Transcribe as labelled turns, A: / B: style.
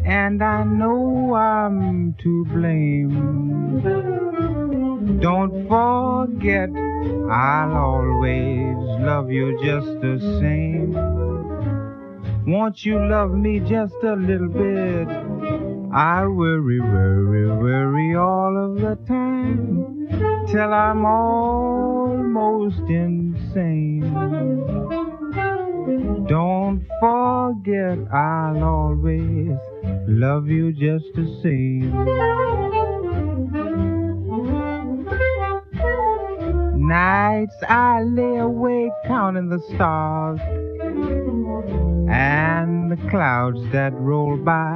A: and I know I'm to blame. Don't forget, I'll always love you just the same. Won't you love me just a little bit? I'll worry, worry, worry all of the time till I'm almost insane. Don't forget, I'll always love you just the same. Nights I lay awake counting the stars and the clouds that roll by.